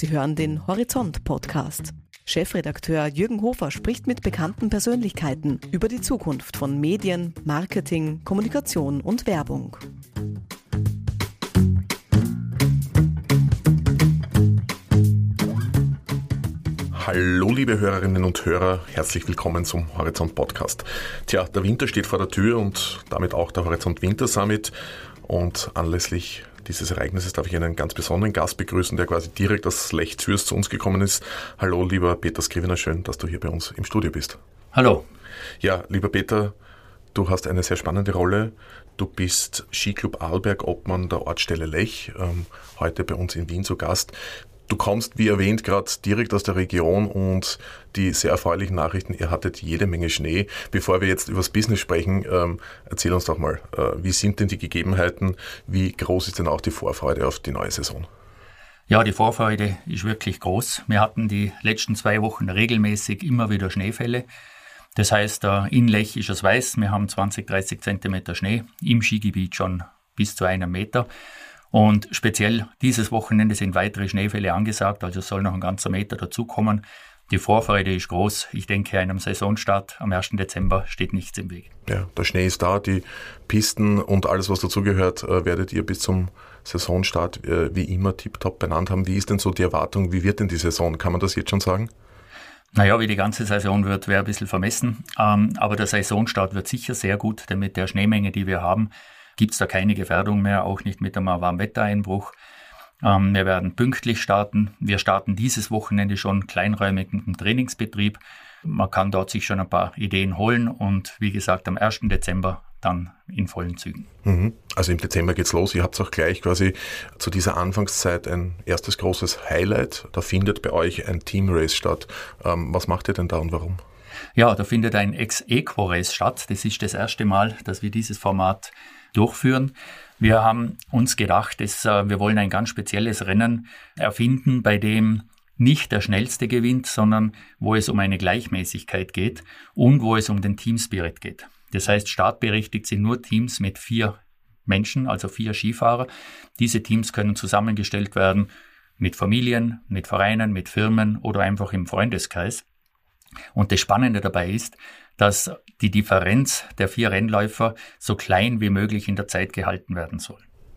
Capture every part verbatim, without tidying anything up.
Sie hören den Horizont-Podcast. Chefredakteur Jürgen Hofer spricht mit bekannten Persönlichkeiten über die Zukunft von Medien, Marketing, Kommunikation und Werbung. Hallo liebe Hörerinnen und Hörer, herzlich willkommen zum Horizont Podcast. Tja, der Winter steht vor der Tür und damit auch der Horizont Winter Summit, und anlässlich dieses Ereignisses darf ich einen ganz besonderen Gast begrüßen, der quasi direkt aus Lech Zürs zu uns gekommen ist. Hallo lieber Peter Skrivener, schön, dass du hier bei uns im Studio bist. Hallo. Ja, lieber Peter, du hast eine sehr spannende Rolle. Du bist Skiclub Arlberg Obmann der Ortsstelle Lech, ähm, heute bei uns in Wien zu Gast. Du kommst, wie erwähnt, gerade direkt aus der Region und die sehr erfreulichen Nachrichten, ihr hattet jede Menge Schnee. Bevor wir jetzt über das Business sprechen, ähm, erzähl uns doch mal, äh, wie sind denn die Gegebenheiten, wie groß ist denn auch die Vorfreude auf die neue Saison? Ja, die Vorfreude ist wirklich groß. Wir hatten die letzten zwei Wochen regelmäßig immer wieder Schneefälle. Das heißt, in Lech ist es weiß, wir haben zwanzig, dreißig Zentimeter Schnee, im Skigebiet schon bis zu einem Meter. Und speziell dieses Wochenende sind weitere Schneefälle angesagt, also soll noch ein ganzer Meter dazukommen. Die Vorfreude ist groß. Ich denke, einem Saisonstart am ersten Dezember steht nichts im Weg. Ja, der Schnee ist da, die Pisten und alles, was dazugehört, werdet ihr bis zum Saisonstart äh, wie immer tiptop benannt haben. Wie ist denn so die Erwartung? Wie wird denn die Saison? Kann man das jetzt schon sagen? Naja, wie die ganze Saison wird, wäre ein bisschen vermessen. Ähm, aber der Saisonstart wird sicher sehr gut, denn mit der Schneemenge, die wir haben, gibt es da keine Gefährdung mehr, auch nicht mit einem Warmwettereinbruch. Ähm, wir werden pünktlich starten. Wir starten dieses Wochenende schon kleinräumig mit dem Trainingsbetrieb. Man kann dort sich schon ein paar Ideen holen und wie gesagt am ersten Dezember dann in vollen Zügen. Mhm. Also im Dezember geht's los. Ihr habt auch gleich quasi zu dieser Anfangszeit ein erstes großes Highlight. Da findet bei euch ein Teamrace statt. Ähm, was macht ihr denn da und warum? Ja, da findet ein Ex-Equo-Race statt. Das ist das erste Mal, dass wir dieses Format durchführen. Wir haben uns gedacht, dass, äh, wir wollen ein ganz spezielles Rennen erfinden, bei dem nicht der Schnellste gewinnt, sondern wo es um eine Gleichmäßigkeit geht und wo es um den Teamspirit geht. Das heißt, startberechtigt sind nur Teams mit vier Menschen, also vier Skifahrer. Diese Teams können zusammengestellt werden mit Familien, mit Vereinen, mit Firmen oder einfach im Freundeskreis. Und das Spannende dabei ist, dass die Differenz der vier Rennläufer so klein wie möglich in der Zeit gehalten werden soll.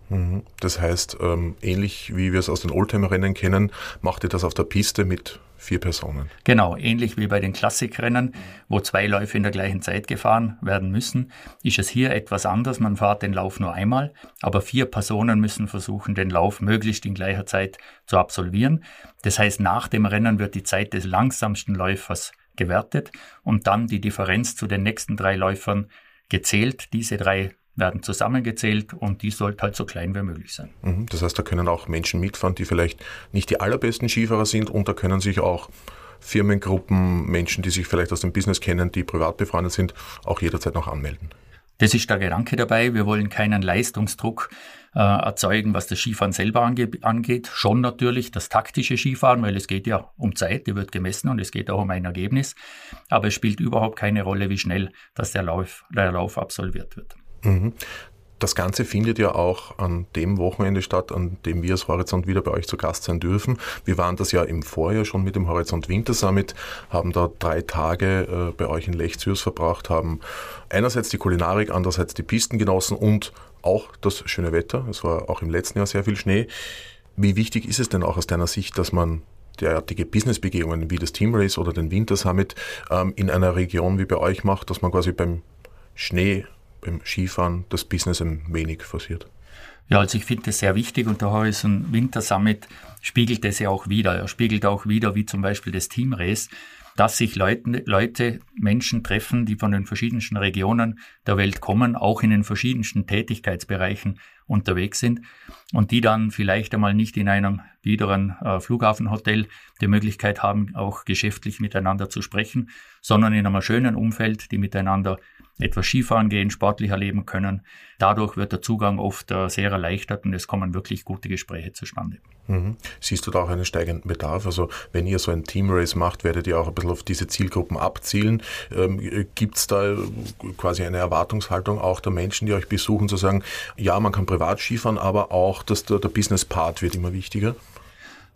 Das heißt, ähm, ähnlich wie wir es aus den Oldtimer-Rennen kennen, macht ihr das auf der Piste mit vier Personen? Genau, ähnlich wie bei den Klassikrennen, wo zwei Läufe in der gleichen Zeit gefahren werden müssen, ist es hier etwas anders. Man fährt den Lauf nur einmal, aber vier Personen müssen versuchen, den Lauf möglichst in gleicher Zeit zu absolvieren. Das heißt, nach dem Rennen wird die Zeit des langsamsten Läufers gewertet und dann die Differenz zu den nächsten drei Läufern gezählt. Diese drei werden zusammengezählt und die sollte halt so klein wie möglich sein. Das heißt, da können auch Menschen mitfahren, die vielleicht nicht die allerbesten Skifahrer sind, und da können sich auch Firmengruppen, Menschen, die sich vielleicht aus dem Business kennen, die privat befreundet sind, auch jederzeit noch anmelden. Das ist der Gedanke dabei. Wir wollen keinen Leistungsdruck äh, erzeugen, was das Skifahren selber ange- angeht. Schon natürlich das taktische Skifahren, weil es geht ja um Zeit, die wird gemessen und es geht auch um ein Ergebnis. Aber es spielt überhaupt keine Rolle, wie schnell dass der Lauf, der Lauf absolviert wird. Mhm. Das Ganze findet ja auch an dem Wochenende statt, an dem wir als Horizont wieder bei euch zu Gast sein dürfen. Wir waren das ja im Vorjahr schon mit dem Horizont Winter Summit, haben da drei Tage äh, bei euch in Lech Zürs verbracht, haben einerseits die Kulinarik, andererseits die Pisten genossen und auch das schöne Wetter. Es war auch im letzten Jahr sehr viel Schnee. Wie wichtig ist es denn auch aus deiner Sicht, dass man derartige Businessbegehungen wie das Teamrace oder den Winter Summit ähm, in einer Region wie bei euch macht, dass man quasi beim Schnee, beim Skifahren das Business ein wenig forciert? Ja, also ich finde das sehr wichtig und der Horizont Winter Summit spiegelt das ja auch wider. Er spiegelt auch wider, wie zum Beispiel das Teamrace, dass sich Leute, Leute, Menschen treffen, die von den verschiedensten Regionen der Welt kommen, auch in den verschiedensten Tätigkeitsbereichen unterwegs sind und die dann vielleicht einmal nicht in einem biederen äh, Flughafenhotel die Möglichkeit haben, auch geschäftlich miteinander zu sprechen, sondern in einem schönen Umfeld, die miteinander etwas Skifahren gehen, sportlich erleben können. Dadurch wird der Zugang oft äh, sehr erleichtert und es kommen wirklich gute Gespräche zustande. Mhm. Siehst du da auch einen steigenden Bedarf? Also wenn ihr so ein Teamrace macht, werdet ihr auch ein bisschen auf diese Zielgruppen abzielen. Ähm, gibt es da quasi eine Erwartungshaltung auch der Menschen, die euch besuchen, zu sagen, ja, man kann privat Skifahren, aber auch dass der, der Business-Part wird immer wichtiger?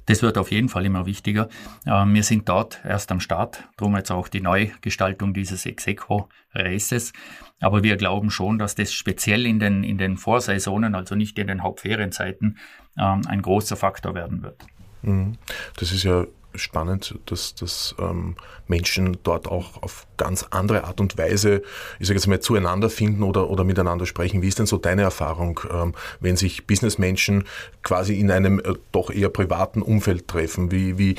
Das wird auf jeden Fall immer wichtiger. Wir sind dort erst am Start, darum jetzt auch die Neugestaltung dieses Exequo-Races. Aber wir glauben schon, dass das speziell in den, in den Vorsaisonen, also nicht in den Hauptferienzeiten, ein großer Faktor werden wird. Das ist ja spannend, dass, dass ähm, Menschen dort auch auf ganz andere Art und Weise, ich sage jetzt mal, zueinander finden oder, oder miteinander sprechen. Wie ist denn so deine Erfahrung, ähm, wenn sich Businessmenschen quasi in einem äh, doch eher privaten Umfeld treffen? Wie, wie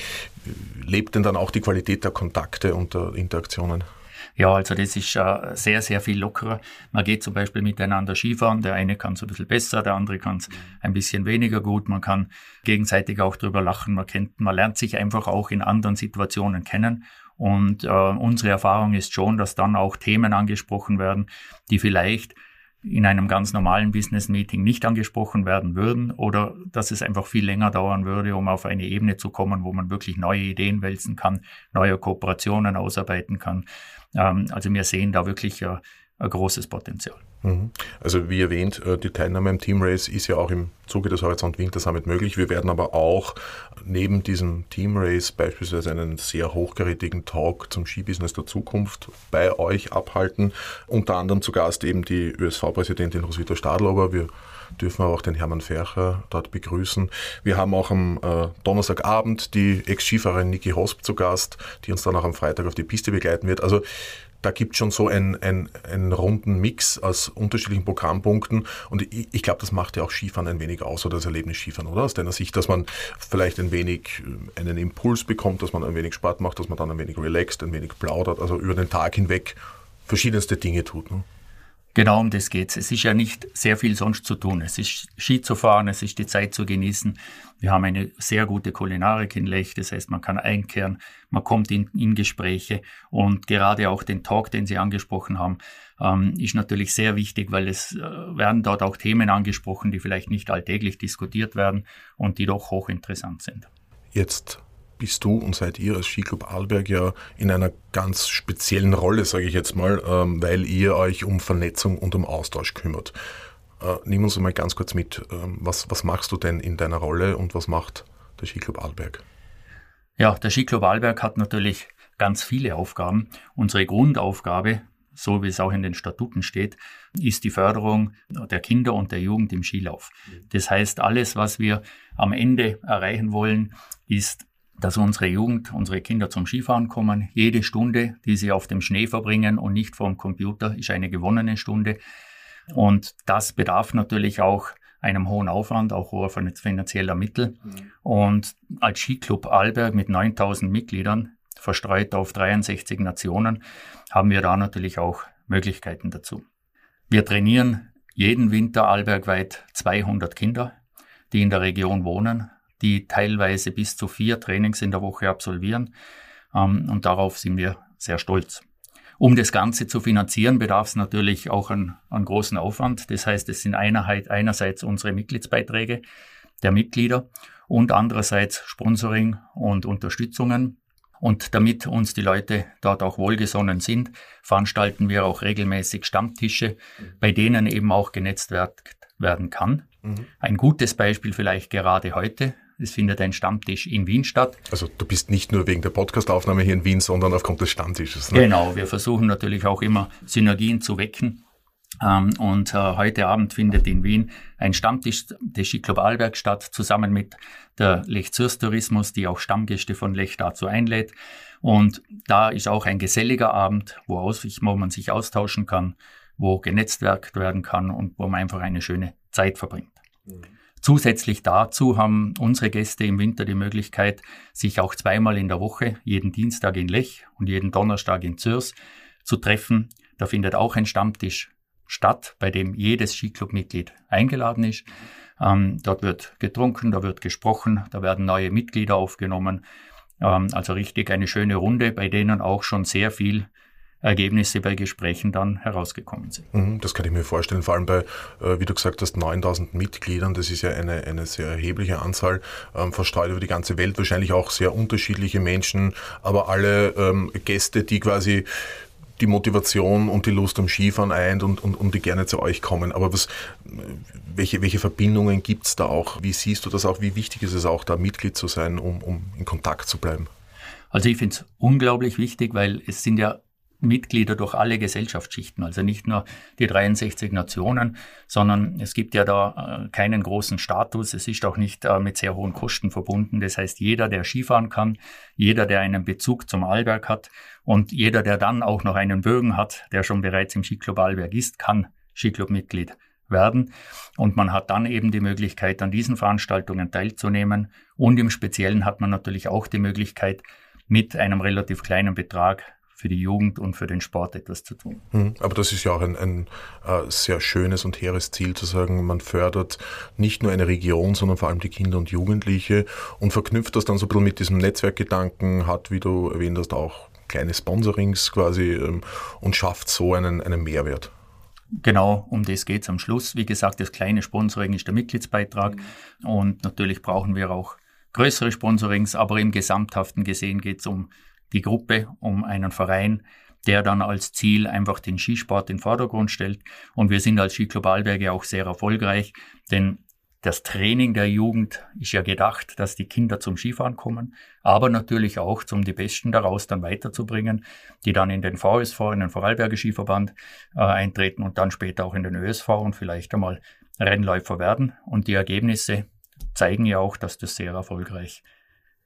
lebt denn dann auch die Qualität der Kontakte und der Interaktionen? Ja, also das ist äh, sehr, sehr viel lockerer. Man geht zum Beispiel miteinander Skifahren. Der eine kann es ein bisschen besser, der andere kann es ein bisschen weniger gut. Man kann gegenseitig auch drüber lachen. Man kennt, man lernt sich einfach auch in anderen Situationen kennen. Und äh, unsere Erfahrung ist schon, dass dann auch Themen angesprochen werden, die vielleicht in einem ganz normalen Business-Meeting nicht angesprochen werden würden oder dass es einfach viel länger dauern würde, um auf eine Ebene zu kommen, wo man wirklich neue Ideen wälzen kann, neue Kooperationen ausarbeiten kann. Ähm, also wir sehen da wirklich ein, ein großes Potenzial. Also wie erwähnt, die Teilnahme am Team Race ist ja auch im Zuge des Horizont Winter Summit möglich. Wir werden aber auch neben diesem Team Race beispielsweise einen sehr hochkarätigen Talk zum Skibusiness der Zukunft bei euch abhalten. Unter anderem zu Gast eben die Ö S V-Präsidentin Roswitha Stadlober. Wir dürfen auch den Hermann Fercher dort begrüßen. Wir haben auch am äh, Donnerstagabend die Ex-Skifahrerin Niki Hosp zu Gast, die uns dann auch am Freitag auf die Piste begleiten wird. Also da gibt es schon so einen, einen, einen runden Mix aus unterschiedlichen Programmpunkten und ich, ich glaube, das macht ja auch Skifahren ein wenig aus oder das Erlebnis Skifahren, oder? Aus deiner Sicht, dass man vielleicht ein wenig einen Impuls bekommt, dass man ein wenig Sport macht, dass man dann ein wenig relaxt, ein wenig plaudert, also über den Tag hinweg verschiedenste Dinge tut, ne? Genau um das geht's. Es ist ja nicht sehr viel sonst zu tun. Es ist Ski zu fahren, es ist die Zeit zu genießen. Wir haben eine sehr gute Kulinarik in Lech, das heißt, man kann einkehren, man kommt in, in Gespräche und gerade auch den Talk, den Sie angesprochen haben, ähm, ist natürlich sehr wichtig, weil es äh, werden dort auch Themen angesprochen, die vielleicht nicht alltäglich diskutiert werden und die doch hochinteressant sind. Jetzt bist du und seid ihr als Skiclub Arlberg ja in einer ganz speziellen Rolle, sage ich jetzt mal, ähm, weil ihr euch um Vernetzung und um Austausch kümmert. Äh, nimm uns mal ganz kurz mit, ähm, was, was machst du denn in deiner Rolle und was macht der Skiclub Arlberg? Ja, der Skiclub Arlberg hat natürlich ganz viele Aufgaben. Unsere Grundaufgabe, so wie es auch in den Statuten steht, ist die Förderung der Kinder und der Jugend im Skilauf. Das heißt, alles, was wir am Ende erreichen wollen, ist, dass unsere Jugend, unsere Kinder zum Skifahren kommen. Jede Stunde, die sie auf dem Schnee verbringen und nicht vor dem Computer, ist eine gewonnene Stunde. Und das bedarf natürlich auch einem hohen Aufwand, auch hoher finanzieller Mittel. Und als Skiclub Arlberg mit neuntausend Mitgliedern, verstreut auf dreiundsechzig Nationen, haben wir da natürlich auch Möglichkeiten dazu. Wir trainieren jeden Winter arlbergweit zweihundert Kinder, die in der Region wohnen, die teilweise bis zu vier Trainings in der Woche absolvieren. Und darauf sind wir sehr stolz. Um das Ganze zu finanzieren, bedarf es natürlich auch einen, einen großen Aufwand. Das heißt, es sind Einheit, einerseits unsere Mitgliedsbeiträge der Mitglieder und andererseits Sponsoring und Unterstützungen. Und damit uns die Leute dort auch wohlgesonnen sind, veranstalten wir auch regelmäßig Stammtische, bei denen eben auch genetzt werden kann. Mhm. Ein gutes Beispiel vielleicht gerade heute. Es findet ein Stammtisch in Wien statt. Also du bist nicht nur wegen der Podcastaufnahme hier in Wien, sondern aufgrund des Stammtisches. Ne? Genau, wir versuchen natürlich auch immer Synergien zu wecken. Und heute Abend findet in Wien ein Stammtisch des Skiclub Arlberg statt, zusammen mit der Lech Zürs Tourismus, die auch Stammgäste von Lech dazu einlädt. Und da ist auch ein geselliger Abend, wo, aus, wo man sich austauschen kann, wo genetzwerkt werden kann und wo man einfach eine schöne Zeit verbringt. Mhm. Zusätzlich dazu haben unsere Gäste im Winter die Möglichkeit, sich auch zweimal in der Woche, jeden Dienstag in Lech und jeden Donnerstag in Zürs, zu treffen. Da findet auch ein Stammtisch statt, bei dem jedes Skiclub-Mitglied eingeladen ist. Ähm, dort wird getrunken, da wird gesprochen, da werden neue Mitglieder aufgenommen. Ähm, also richtig eine schöne Runde, bei denen auch schon sehr viel Ergebnisse bei Gesprächen dann herausgekommen sind. Das kann ich mir vorstellen, vor allem bei, wie du gesagt hast, neuntausend Mitgliedern. Das ist ja eine, eine sehr erhebliche Anzahl, ähm, verstreut über die ganze Welt, wahrscheinlich auch sehr unterschiedliche Menschen, aber alle ähm, Gäste, die quasi die Motivation und die Lust am Skifahren eint und, und, und die gerne zu euch kommen. Aber was, welche, welche Verbindungen gibt es da auch? Wie siehst du das auch? Wie wichtig ist es auch, da Mitglied zu sein, um, um in Kontakt zu bleiben? Also ich finde es unglaublich wichtig, weil es sind ja Mitglieder durch alle Gesellschaftsschichten, also nicht nur die dreiundsechzig Nationen, sondern es gibt ja da äh, keinen großen Status. Es ist auch nicht äh, mit sehr hohen Kosten verbunden. Das heißt, jeder, der Skifahren kann, jeder, der einen Bezug zum Arlberg hat und jeder, der dann auch noch einen Bögen hat, der schon bereits im Skiclub Arlberg ist, kann Skiclub-Mitglied werden. Und man hat dann eben die Möglichkeit, an diesen Veranstaltungen teilzunehmen. Und im Speziellen hat man natürlich auch die Möglichkeit, mit einem relativ kleinen Betrag für die Jugend und für den Sport etwas zu tun. Aber das ist ja auch ein, ein äh, sehr schönes und hehres Ziel, zu sagen, man fördert nicht nur eine Region, sondern vor allem die Kinder und Jugendliche und verknüpft das dann so ein bisschen mit diesem Netzwerkgedanken, hat, wie du erwähnt hast, auch kleine Sponsorings quasi ähm, und schafft so einen, einen Mehrwert. Genau, um das geht es am Schluss. Wie gesagt, das kleine Sponsoring ist der Mitgliedsbeitrag mhm. und natürlich brauchen wir auch größere Sponsorings, aber im Gesamthaften gesehen geht es um die Gruppe, um einen Verein, der dann als Ziel einfach den Skisport in den Vordergrund stellt. Und wir sind als Skiclub Arlberg ja auch sehr erfolgreich, denn das Training der Jugend ist ja gedacht, dass die Kinder zum Skifahren kommen, aber natürlich auch, um die Besten daraus dann weiterzubringen, die dann in den V S V, in den Vorarlberger Skiverband äh, eintreten und dann später auch in den Ö S V und vielleicht einmal Rennläufer werden. Und die Ergebnisse zeigen ja auch, dass das sehr erfolgreich ist.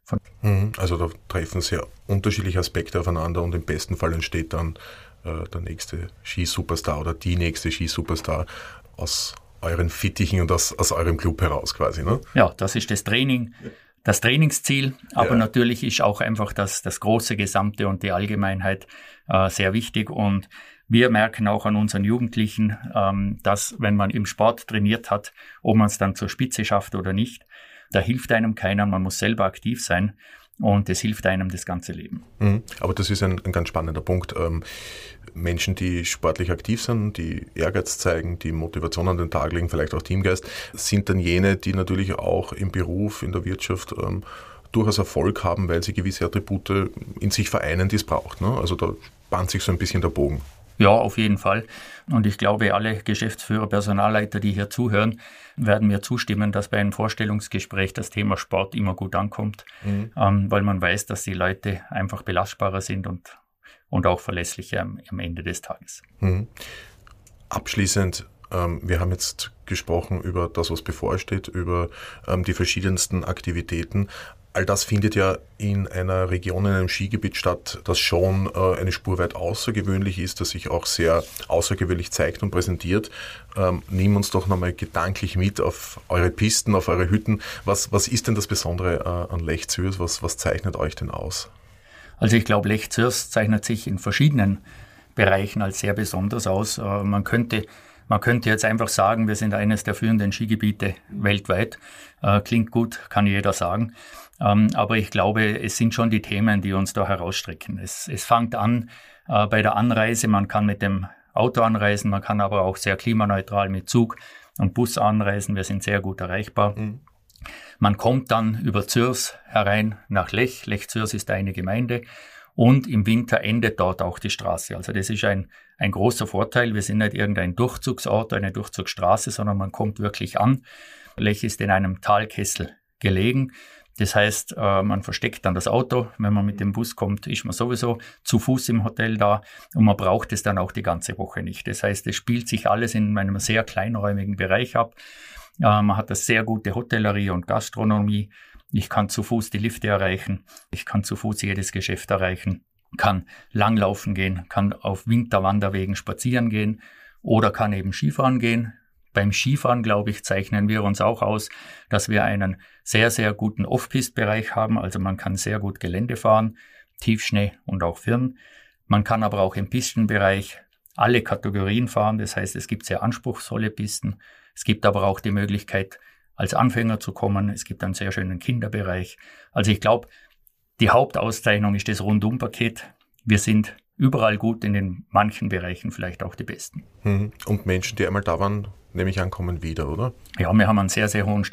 Also da treffen sehr unterschiedliche Aspekte aufeinander und im besten Fall entsteht dann äh, der nächste Skisuperstar oder die nächste Skisuperstar aus euren Fittichen und aus, aus eurem Club heraus quasi, ne? Ja, das ist das Training, das Trainingsziel, aber ja. Natürlich ist auch einfach das, das große Gesamte und die Allgemeinheit äh, sehr wichtig und wir merken auch an unseren Jugendlichen, ähm, dass wenn man im Sport trainiert hat, ob man es dann zur Spitze schafft oder nicht, da hilft einem keiner, man muss selber aktiv sein und das hilft einem das ganze Leben. Mhm. Aber das ist ein, ein ganz spannender Punkt. Ähm, Menschen, die sportlich aktiv sind, die Ehrgeiz zeigen, die Motivation an den Tag legen, vielleicht auch Teamgeist, sind dann jene, die natürlich auch im Beruf, in der Wirtschaft ähm, durchaus Erfolg haben, weil sie gewisse Attribute in sich vereinen, die es braucht. Ne? Also da spannt sich so ein bisschen der Bogen. Ja, auf jeden Fall. Und ich glaube, alle Geschäftsführer, Personalleiter, die hier zuhören, werden mir zustimmen, dass bei einem Vorstellungsgespräch das Thema Sport immer gut ankommt, mhm. ähm, weil man weiß, dass die Leute einfach belastbarer sind und, und auch verlässlicher am, am Ende des Tages. Mhm. Abschließend, ähm, wir haben jetzt gesprochen über das, was bevorsteht, über ähm, die verschiedensten Aktivitäten. All das findet ja in einer Region, in einem Skigebiet statt, das schon äh, eine Spur weit außergewöhnlich ist, das sich auch sehr außergewöhnlich zeigt und präsentiert. Ähm, nimm uns doch nochmal gedanklich mit auf eure Pisten, auf eure Hütten. Was, was ist denn das Besondere äh, an Lech Zürs? Was, was zeichnet euch denn aus? Also ich glaube, Lech Zürs zeichnet sich in verschiedenen Bereichen als sehr besonders aus. Äh, man könnte Man könnte jetzt einfach sagen, wir sind eines der führenden Skigebiete weltweit. Äh, klingt gut, kann jeder sagen. Ähm, aber ich glaube, es sind schon die Themen, die uns da herausstrecken. Es, es fängt an äh, bei der Anreise. Man kann mit dem Auto anreisen, man kann aber auch sehr klimaneutral mit Zug und Bus anreisen. Wir sind sehr gut erreichbar. Mhm. Man kommt dann über Zürs herein nach Lech. Lech Zürs ist eine Gemeinde. Und im Winter endet dort auch die Straße. Also das ist ein, ein großer Vorteil. Wir sind nicht irgendein Durchzugsort, eine Durchzugsstraße, sondern man kommt wirklich an. Lech ist in einem Talkessel gelegen. Das heißt, man versteckt dann das Auto. Wenn man mit dem Bus kommt, ist man sowieso zu Fuß im Hotel da und man braucht es dann auch die ganze Woche nicht. Das heißt, es spielt sich alles in einem sehr kleinräumigen Bereich ab. Man hat eine sehr gute Hotellerie und Gastronomie. Ich kann zu Fuß die Lifte erreichen. Ich kann zu Fuß jedes Geschäft erreichen. Kann langlaufen gehen, kann auf Winterwanderwegen spazieren gehen oder kann eben Skifahren gehen. Beim Skifahren, glaube ich, zeichnen wir uns auch aus, dass wir einen sehr, sehr guten Off-Pist-Bereich haben. Also man kann sehr gut Gelände fahren, Tiefschnee und auch Firn. Man kann aber auch im Pistenbereich alle Kategorien fahren. Das heißt, es gibt sehr anspruchsvolle Pisten. Es gibt aber auch die Möglichkeit, als Anfänger zu kommen. Es gibt einen sehr schönen Kinderbereich. Also ich glaube, die Hauptauszeichnung ist das Rundumpaket. Wir sind überall gut, in den manchen Bereichen vielleicht auch die Besten. Und Menschen, die einmal da waren, nehme ich an, kommen wieder, oder? Ja, wir haben einen sehr, sehr hohen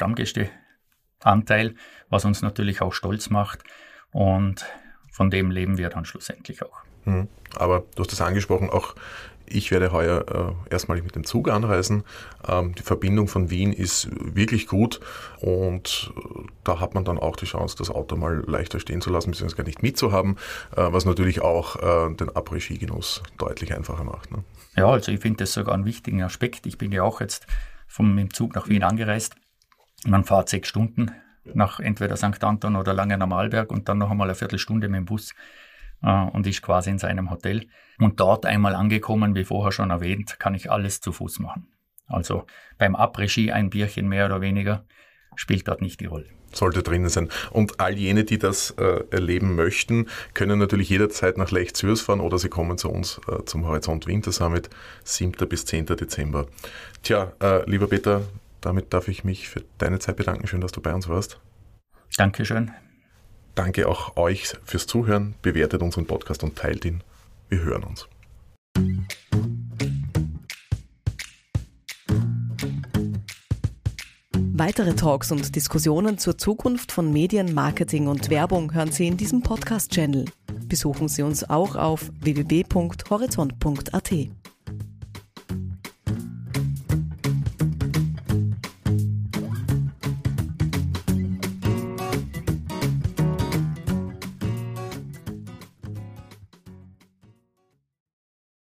Stammgästeanteil, was uns natürlich auch stolz macht. Und von dem leben wir dann schlussendlich auch. Mhm. Aber du hast es angesprochen, auch ich werde heuer äh, erstmalig mit dem Zug anreisen. Ähm, die Verbindung von Wien ist wirklich gut und äh, da hat man dann auch die Chance, das Auto mal leichter stehen zu lassen, beziehungsweise gar nicht mitzuhaben, äh, was natürlich auch äh, den Après-Ski-Genuss deutlich einfacher macht. Ne? Ja, also ich finde das sogar einen wichtigen Aspekt. Ich bin ja auch jetzt vom mit dem Zug nach Wien angereist. Man fährt sechs Stunden nach entweder Sankt Anton oder Langen-am-Arlberg und dann noch einmal eine Viertelstunde mit dem Bus äh, und ist quasi in seinem Hotel. Und dort einmal angekommen, wie vorher schon erwähnt, kann ich alles zu Fuß machen. Also beim Après-Ski ein Bierchen mehr oder weniger spielt dort nicht die Rolle. Sollte drinnen sein. Und all jene, die das äh, erleben möchten, können natürlich jederzeit nach Lech-Zürs fahren oder sie kommen zu uns äh, zum Horizont Winter Summit, siebten bis zehnten Dezember. Tja, äh, lieber Peter, damit darf ich mich für deine Zeit bedanken. Schön, dass du bei uns warst. Dankeschön. Danke auch euch fürs Zuhören. Bewertet unseren Podcast und teilt ihn. Wir hören uns. Weitere Talks und Diskussionen zur Zukunft von Medien, Marketing und Werbung hören Sie in diesem Podcast-Channel. Besuchen Sie uns auch auf w w w punkt horizont punkt a t.